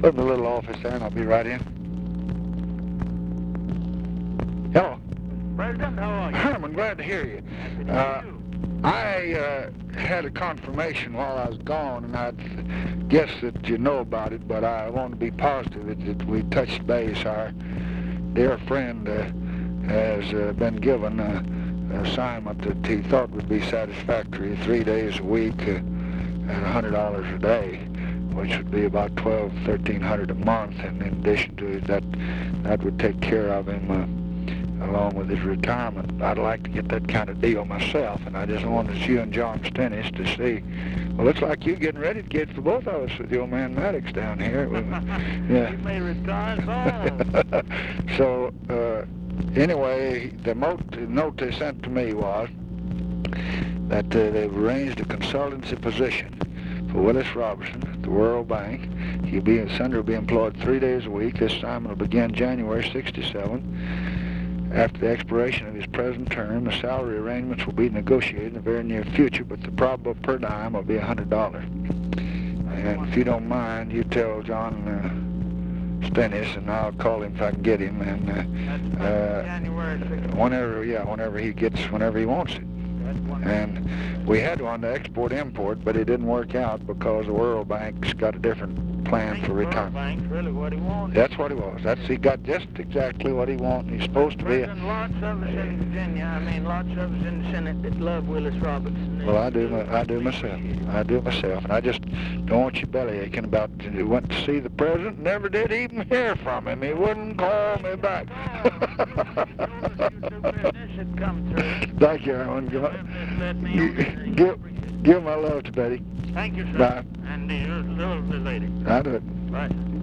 Put in the little office there, and I'll be right in. Hello. President, how are you? Herman, glad to hear you. I had a confirmation while I was gone, and I guess that you know about it, but I want to be positive that we touched base. Our dear friend has been given an assignment that he thought would be satisfactory, 3 days a week at $100 a day, which would be about $1,200–1,300 a month, and in addition to that would take care of him along with his retirement. I'd like to get that kind of deal myself, and I just wanted you and John Stennis to see. Well, looks like you're getting ready to get for both of us with the old man Maddox down here. Yeah. You may retire all. So, anyway, the note they sent to me was that they've arranged a consultancy position for Willis Robertson at the World Bank. Senator will be employed 3 days a week. This assignment will begin January '67. After the expiration of his present term, the salary arrangements will be negotiated in the very near future, but the probable per diem will be $100. And if you don't mind, you tell John Stennis, and I'll call him if I can get him. And January 16th. whenever he wants it. And we had one to export-import, but it didn't work out because the World Bank's got a different plan for retirement. The World Bank's really what he wanted. That's what he was. He got just exactly what he wanted. He's supposed to be. Lots of us in Virginia, lots of us in the Senate that love Willis Robertson. Well, I do myself. And I just don't want you belly aching about it. Went to see the president, never did even hear from him. He wouldn't call me back. Thank you, Herman. Give my love to Betty. Thank you, sir. Bye. And your little lady. I do it. Bye.